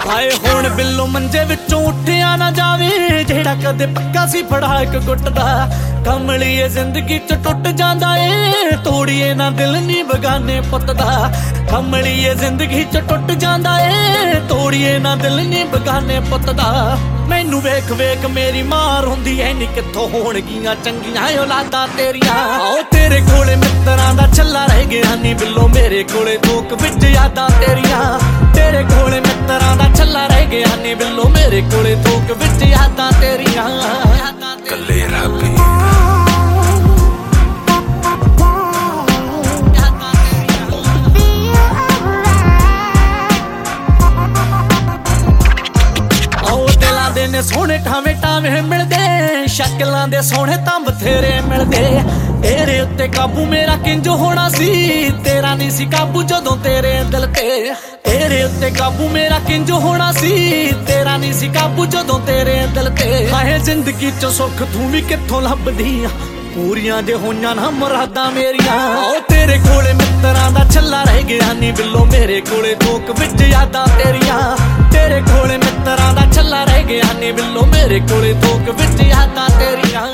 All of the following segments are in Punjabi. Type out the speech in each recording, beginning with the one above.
ਹਾਏ ਹੁਣ ਬਿੱਲੋ ਮੰਜੇ ਵਿੱਚੋਂ ਉੱਠਿਆ ਨਾ ਜਾਵੇ, ਜਿਹੜਾ ਕਦੇ ਪੱਕਾ ਸੀ ਫੜਾ ਇੱਕ ਗੁੱਟ ਦਾ। ਕਮਲੀਏ ਜ਼ਿੰਦਗੀ ਚ ਟੁੱਟ ਜਾਂਦਾ ਏ, ਤੋੜੀਏ ਨਾ ਦਿਲ ਨੀ ਬਗਾਨੇ ਪੁੱਤ ਦਾ। ਕਮਲੀਏ ਜ਼ਿੰਦਗੀ ਚ ਟੁੱਟ ਜਾਂਦਾ ਏ, ਤੋੜੀਏ ਨਾ ਦਿਲ ਨੀ ਬਗਾਨੇ ਪੁੱਤ ਦਾ। ਮੈਨੂੰ ਵੇਖ ਵੇਖ ਮੇਰੀ ਮਾਂ ਰੋਂਦੀ ਐ ਨੀ, ਕਿੱਥੋਂ ਹੋਣਗੀਆਂ ਚੰਗੀਆਂ ਔਲਾਦਾਂ ਤੇਰੀਆਂ। ਆਓ ਤੇਰੇ ਕੋਲੇ ਮਿੱਤਰਾਂ ਦਾ ਛੱਲਾ ਰਹਿ ਗਿਆ ਨੀ ਬਿੱਲੋ, ਮੇਰੇ ਕੋਲੇ ਥੋਕ ਵਿੱਚ ਯਾਦਾਂ ਤੇਰੀਆਂ। ਤੇਰੇ ਕੋਲੇ ਮਿੱਤਰਾਂ ਦਾ ਛੱਲਾ ਰਹਿ ਗਿਆ ਨੀ ਬਿੱਲੋ, ਮੇਰੇ ਕੋਲੇ ਥੋਕ ਵਿੱਚ ਯਾਦਾਂ ਤੇਰੀਆਂ। ਕੱਲੇ ਰਾਬੀ ਨੇ ਸੋਹਣੇ ਠਾਵੇਂ ਠਾਵੇਂ ਮਿਲਦੇ, ਸ਼ਕਲਾਂ ਦੇ ਸੋਹਣੇ ਤਾਂ ਬਥੇਰੇ ਮਿਲਦੇ। ਤੇਰੇ ਉੱਤੇ ਕਾਬੂ ਮੇਰਾ ਕਿੰਜ ਹੋਣਾ ਸੀ, ਤੇਰਾ ਨਹੀਂ ਸੀ ਕਾਬੂ ਜਦੋਂ ਤੇਰੇ ਦਿਲ ਤੇ। ਤੇਰੇ ਉੱਤੇ ਕਾਬੂ ਮੇਰਾ ਕਿੰਜ ਹੋਣਾ ਸੀ, ਤੇਰਾ ਨਹੀਂ ਸੀ ਕਾਬੂ ਜਦੋਂ ਤੇਰੇ ਦਿਲ ਤੇ। ਹਾਏ ਜ਼ਿੰਦਗੀ ਚ ਸੁੱਖ ਤੂੰ ਵੀ ਕਿੱਥੋਂ ਲੱਭਦੀ ਆ, ਪੂਰੀਆਂ ਜੇ ਹੋਈਆਂ ਨਾ ਮੁਰਾਦਾਂ ਮੇਰੀਆਂ। ਓ ਤੇਰੇ ਕੋਲੇ ਮਿੱਤਰਾਂ ਦਾ ਛੱਲਾ ਰਹਿ ਗਿਆ ਨੀ ਬਿੱਲੋ, ਮੇਰੇ ਕੋਲੇ ਥੋਕ ਵਿੱਚ ਯਾਦਾਂ ਤੇਰੀਆਂ। ਤੇਰੇ ਕੋਲੇ ਮਿੱਤਰਾਂ ਦਾ ਛੱਲਾ ਰਹਿ ਗਿਆ ਨੀ ਬਿੱਲੋ, ਮੇਰੇ ਕੋਲੇ ਥੋਕ ਵਿੱਚ ਯਾਦਾਂ ਤੇਰੀਆਂ।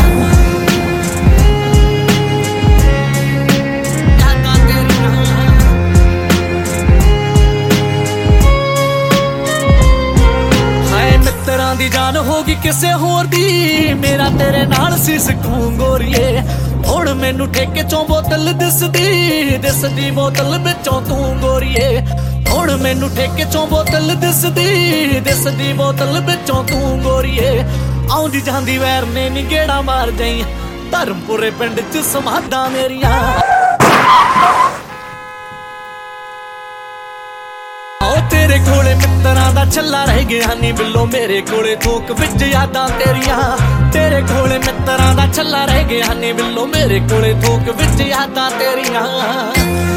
ਮਿੱਤਰਾਂ ਦੀ ਜਾਨ ਹੋ ਗਈ ਕਿਸੇ ਹੋਰ ਦੀ, ਮੇਰਾ ਤੇਰੇ ਨਾਲ ਸੀ ਸਕੂਨ ਗੋਰੀਏ। ਹੁਣ ਮੈਨੂੰ ਠੇਕੇ ਚੋਂ ਬੋਤਲ ਦਿਸਦੀ, ਦਿਸਦੀ ਬੋਤਲ ਵਿੱਚੋਂ ਤੂੰ ਗੋਰੀਏ। ਹੁਣ ਮੈਨੂੰ ਠੇਕੇ ਚੋਂ ਬੋਤਲ ਦਿਸਦੀ, ਦਿਸਦੀ ਬੋਤਲ ਵਿੱਚੋਂ ਤੂੰ ਗੋਰੀਏ। ਆਉਂਦੀ ਜਾਂਦੀ ਵੈਰ ਨੇ ਨੀ ਗੇੜਾ ਮਾਰ ਜਾਈ, ਧਰਮਪੁਰੇ ਪਿੰਡ ਚ ਸਮਾਧਾਂ ਮੇਰੀਆਂ। ਤੇਰੇ ਕੋਲੇ ਮਿੱਤਰਾਂ ਦਾ ਛੱਲਾ ਰਹਿ ਗਿਆ ਨੀ ਬਿੱਲੋ, ਮੇਰੇ ਕੋਲੇ ਥੋਕ ਵਿੱਚ ਯਾਦਾਂ ਤੇਰੀਆਂ। ਤੇਰੇ ਕੋਲੇ ਮਿੱਤਰਾਂ ਦਾ ਛੱਲਾ ਰਹਿ ਗਿਆ ਨੀ ਬਿੱਲੋ, ਮੇਰੇ ਕੋਲੇ ਥੋਕ ਵਿੱਚ ਯਾਦਾਂ ਤੇਰੀਆਂ।